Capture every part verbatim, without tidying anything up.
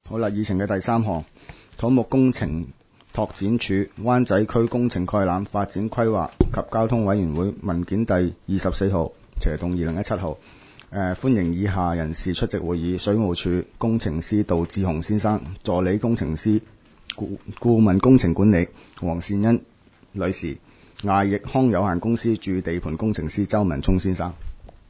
好啦，議程嘅第三項，土木工程拓展署灣仔區工程概覽發展規劃及交通委員會文件第二十四號，斜動二零一七號。誒、呃，歡迎以下人士出席會議：水務署工程師杜志雄先生，助理工程師顧顧問工程管理黃善恩女士，亞益康有限公司駐地盤工程師周文聰先生。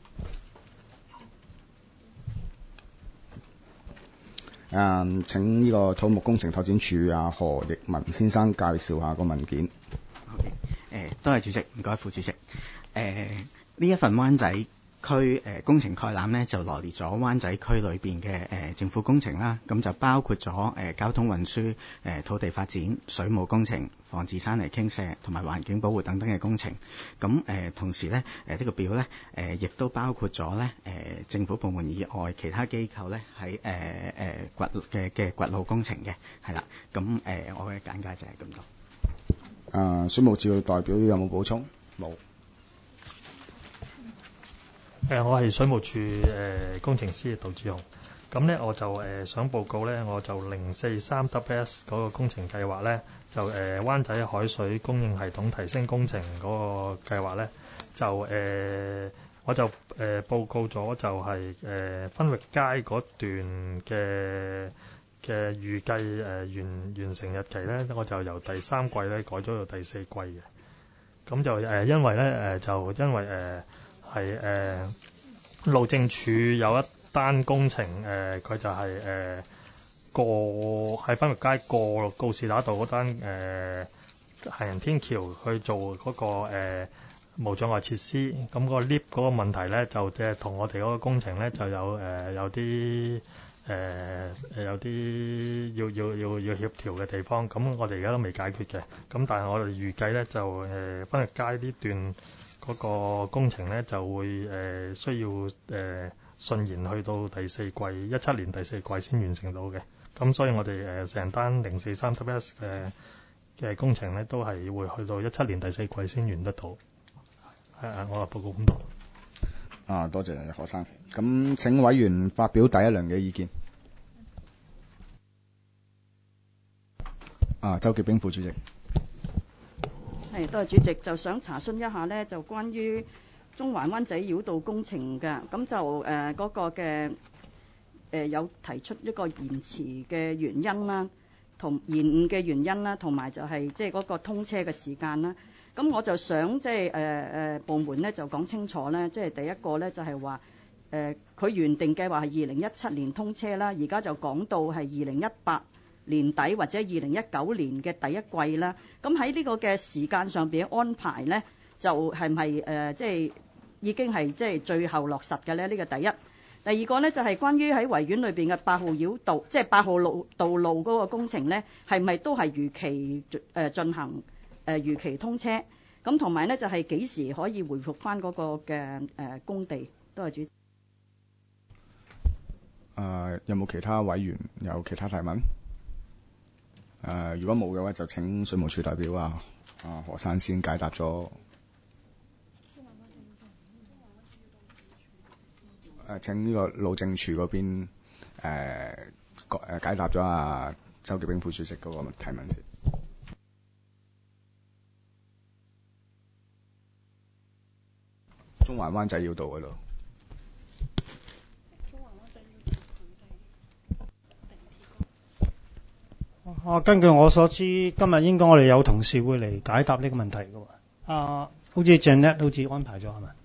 誒、嗯，請呢個土木工程拓展署啊何奕文先生介紹下個文件。 好嘅，誒，多謝主席，唔該副主席。誒、呃，呢一份灣仔區誒、呃、工程概覽呢，就羅列咗灣仔區裏邊嘅誒政府工程啦，咁就包括咗誒、呃、交通運輸、誒、呃、土地發展、水務工程、防治山泥傾瀉同埋環境保護等等嘅工程。咁誒、呃、同時呢，誒、呃、呢、這個表呢，誒、呃、亦都包括咗呢誒、呃、政府部門以外其他機構呢喺誒誒掘嘅嘅掘路工程嘅，係啦。咁誒、呃、我嘅簡介就係咁多。 誒、呃，水務署代表有冇補充？冇。 誒、呃，我係水務署誒、呃、工程師杜志雄。咁咧，我就誒、呃、想報告咧，我就零四三 W S 嗰個工程計劃咧，就誒、呃、灣仔海水供應系統提升工程嗰個計劃咧，就誒、呃、我就誒、呃、報告咗就係、是、誒、呃、分域街嗰段嘅嘅預計誒、呃、完完成日期咧，我就由第三季咧改咗到第四季嘅。咁就誒、呃、因為咧誒、呃、就因為誒。呃係誒、呃、路政署有一單工程誒，佢、呃、就係、是、誒、呃、過喺分域街過告士打道嗰單誒、呃、行人天橋去做嗰、那個誒、呃、無障礙設施，咁、那個 lift 嗰個問題咧就即係同我哋嗰個工程咧就有誒、呃、有啲誒誒有啲要要要要協調嘅地方，咁我哋而家都未解決嘅，咁但係我哋預計咧就誒、呃、分域街呢段嗰個工程咧就會誒、呃、需要誒、呃、順延去到第四季，一七年第四季先完成到嘅。咁所以我哋誒成單零四三 W S 嘅嘅工程咧都係會去到一七年第四季先完得到。係啊，我報告咁多。 啊，多謝何生。咁請委員發表第一輪嘅意見。啊，周潔冰副主席。 係，多謝主席。就想查詢一下呢，就關於中環灣仔繞道工程嘅，咁就誒嗰、呃那個嘅誒、呃、有提出一個延遲嘅原因啦，同延誤嘅原因啦，同埋就係即係嗰個通車嘅時間啦。咁我就想即係誒誒部門呢就講清楚咧，即係第一個咧就係話誒佢原定計劃係二零一七年通車啦，而家就講到係二零一八年底或者二零一九年嘅第一季啦。咁喺呢個嘅時間上邊安排咧，就係咪誒即係已經係即係最後落實嘅咧？呢個第一。第二個咧就係關於喺維園裏邊嘅八號繞道，即係八號路道路嗰個工程咧，係咪都係如期誒進行？誒、呃、如期通車，咁同埋咧就係、是、幾時可以回復翻嗰個嘅誒、呃、工地？多謝主席。誒、 呃、有冇其他委員有其他提問？誒、呃、如果冇嘅話，就請水務署代表啊啊何生先解答咗。誒、呃、請呢個路政署嗰邊誒誒解答咗啊周潔冰副主席嗰個提問先。中環灣仔繞道嗰度。 中環灣仔繞道佢哋啊，根據我所知，今日應該我哋有同事會嚟解答呢個問題嘅喎。啊，好似 Janet 好似安排咗係咪？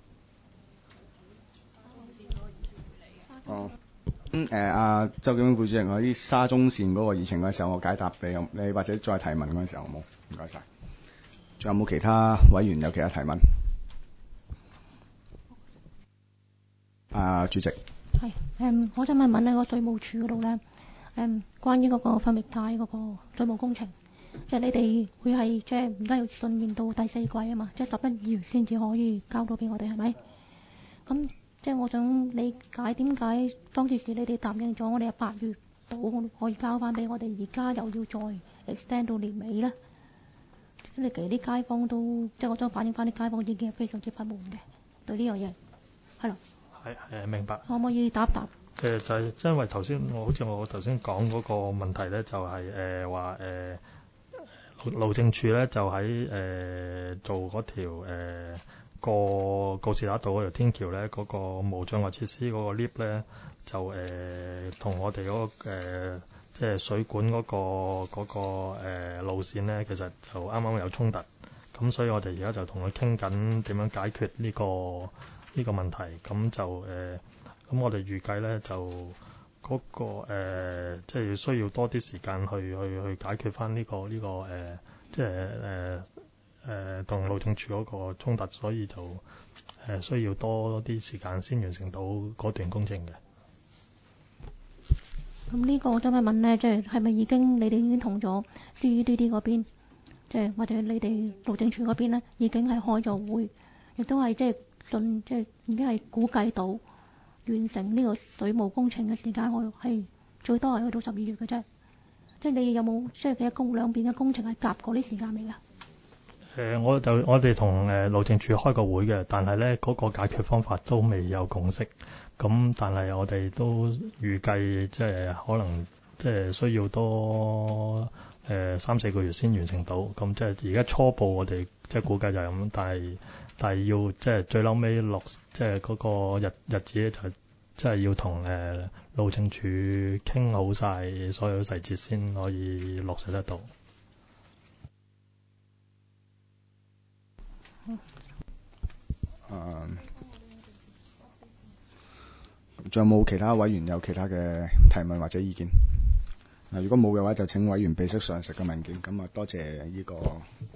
哦。咁誒，阿周潔冰副主席，我啲沙中線嗰個議程嘅時候，我解答你，你或者再提問嗰陣時候，好冇？唔該晒。仲有冇其他委員有其他提問？啊，主席。 係，誒，我想問問咧，個水務署嗰度咧，誒，關於嗰個分域街嗰個水務工程，即係你哋會係即係而家要順延到第四季啊嘛，即係十一二月先至可以交到俾我哋，係咪？咁即係我想理解點解當時時你哋答應咗我哋係八月到可以交翻俾我哋，而家又要再 extend 到年尾咧？咁你其實啲街坊都即係我想反映翻啲街坊已經係非常之不滿嘅對呢樣嘢，係咯。 係係明白。 可唔可以答答？ 誒就係、是、因為頭先我好似我頭先講嗰個問題咧，就係誒話誒路路政署咧就喺誒、呃、做嗰條誒、呃、過告士打道嗰條天橋咧嗰、那個無障礙設施嗰個 lift 咧就誒同、呃、我哋嗰、那個、呃、即係水管嗰、那個嗰、那個、呃、路線咧，其實就啱啱有衝突，咁所以我哋而家就同佢傾緊點樣解決呢、這個呢、這個問題，咁就誒。呃咁我哋預計咧就嗰、那個、呃、即係需要多啲時間去去去解決翻呢、這個呢、這個誒、呃，即係誒誒同路政署嗰個衝突，所以就誒、呃、需要多啲時間先完成到嗰段工程嘅。 咁呢個我想問問咧，即係係咪已經你哋已經同咗 C D D 嗰邊，即係或者你哋路政署嗰邊咧，已經係開咗會，亦都係即係盡即係已經係估計到。完成呢個水務工程嘅時間，我係最多係去到十二月嘅啫。即係你有冇即係幾多工兩邊嘅工程係夾過啲時間未㗎？誒、 呃，我就我哋同誒路政署開個會嘅，但係咧嗰個解決方法都未有共識。咁但係我哋都預計即係可能即係需要多誒、呃、三四個月先完成到。咁即係而家初步我哋即係估計就係咁，但係。但係要即係最嬲尾落，即係嗰個日日子咧，就即係要同誒、呃、路政署傾好晒所有細節先可以落實得到。 誒，仲有冇其他委員有其他嘅提問或者意見？嗱，如果冇嘅話，就請委員備悉上述嘅文件。咁啊，多謝呢、這個。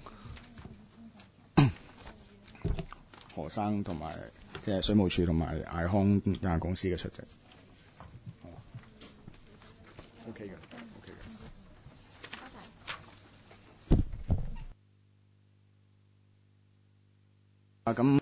何生同埋即係水務署同埋艾康有限公司嘅出席。O K 嘅 ，O K 嘅。啊咁。